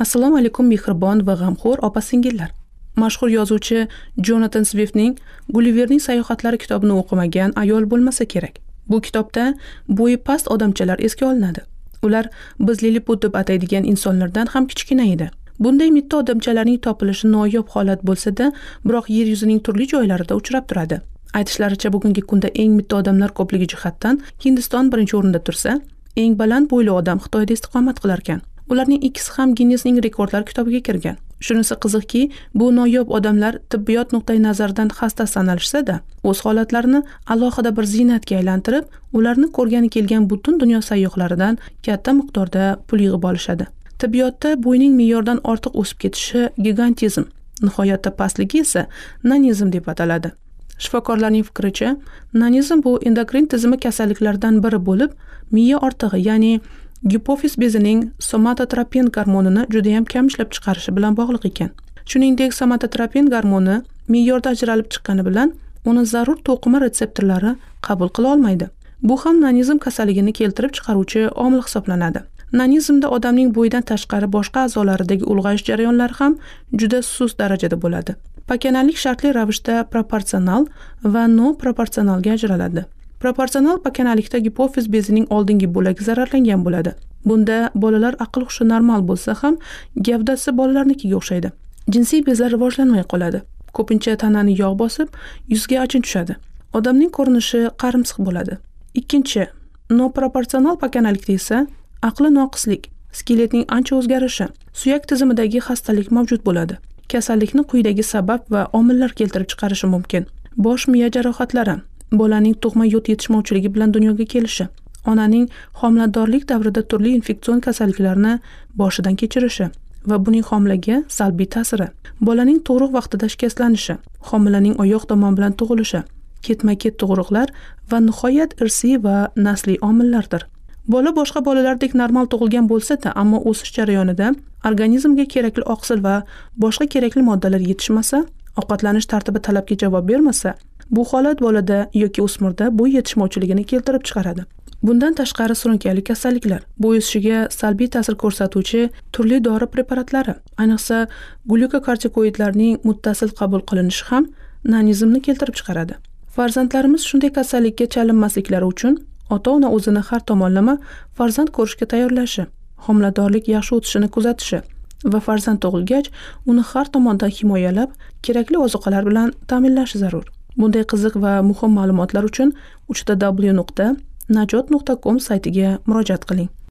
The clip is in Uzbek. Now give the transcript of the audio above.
Assalomu alaykum mehribon va g'amxo'r opa-singillar. Mashhur yozuvchi Jonathan Swiftning Gulliverning sayohatlari kitobini o'qimagan ayol bo'lmasa kerak. Bu kitobda bo'yi past odamchalar esga olinadi. Ular biz Lilliput deb ataydigan insonlardan ham kichkina edi. Bunday mitti odamchalarning topilishi noyob holat bo'lsa-da, biroq yer yuzining turli joylarida uchrab turadi. Aytishlaricha bugungi kunda eng mitti odamlar ko'pligi jihatdan Hindiston birinchi o'rinda tursa, eng baland bo'yli odam Xitoyda istiqomat qilar ekan. Ularning ikkisi ham Ginnesning rekordlar kitobiga kirgan. Shunisi qiziqki, bu noyob odamlar tibbiyot nuqtai nazaridan xasta sanalishsa-da, o'z holatlarini alohida bir ziynatga aylantirib, ularni ko'rgani kelgan butun dunyo sayyohlaridan katta miqdorda pul yig'ib olishadi. Tibbiyotda bo'yning me'yordan ortiq o'sib ketishi gigantizm, nihoyatda pastligi esa nanizm deb ataladi. Shifokorlarning fikricha, nanizm bu endokrin tizimi kasalliklaridan biri bo'lib, miya ortig'i, ya'ni gipofiz bezining somatotropin gormonini juda ham kam ishlab chiqarishi bilan bog'liq ekan. Shuningdek, somatotropin gormoni me'yorda ajralib chiqqani bilan uni zarur to'qima retseptorlari qabul qila olmaydi. Bu ham nanizm kasalligini keltirib chiqaruvchi omil hisoblanadi. Nanizmda odamning bo'yidan tashqari boshqa a'zolaridagi ulg'ayish jarayonlari ham juda sust darajada bo'ladi. Pakanalik shartli ravishda proporsional va non-proporsionalga ajraladi. Proporsional pakanalikda gipofiz bezining oldingi bo'lagi zararlangan bo'ladi. Bunda bolalar aql hushi normal bo'lsa ham, gavdasi bolalarnikiga o'xshaydi. Jinsiy bezlar rivojlanmay qoladi. Ko'pincha tanani yog' bosib, yuzga ajin tushadi. Odamning ko'rinishi qarimsiq bo'ladi. Ikkinchi, non-proporsional pakanalikda esa aqli noqislik, skeletning ancha o'zgarishi, suyak tizimidagi xastalik mavjud bo'ladi. Kasallikni quyidagi sabab va omillar keltirib chiqarishi mumkin. Bosh miya jarohatlari, bolaning tug'ma yod yetishmovchiligi bilan dunyoga kelishi, onaning homiladorlik davrida turli infeksion kasalliklarni boshidan kechirishi va buning homilaga salbiy ta'siri, bolaning tug'ruq vaqtida shikastlanishi, homilaning oyoq tomon bilan tug'ilishi, ketma-ket tug'ruqlar va nihoyat irsiy va nasliy omillardir. Bola boshqa bolalardek normal tug'ilgan bo'lsa-da, ammo o'sish jarayonida organizmga kerakli oqsil va boshqa kerakli moddalar yetishmasa, ovqatlanish tartibi talabga javob bermasa, bu holat bolada yoki o'smirda bo'y yetishmovchiligini keltirib chiqaradi. Bundan tashqari surunkali kasalliklar, bo'y o'sishiga salbiy ta'sir ko'rsatuvchi turli dori preparatlari, ayniqsa glyukokortikoidlarning muttasil qabul qilinishi ham nanizmni keltirib chiqaradi. Farzandlarimiz shunday kasallikka chalinmasliklari uchun ota-ona o'zini har tomonlama farzand ko'rishga tayyorlashi, homiladorlik yaxshi o'tishini kuzatishi va farzand tug'ilgach, uni har tomondan himoyalab, kerakli ozuqalar bilan ta'minlashi zarur. Bunday qiziq va muhim ma'lumotlar uchun www.najot.com saytiga murojaat qiling.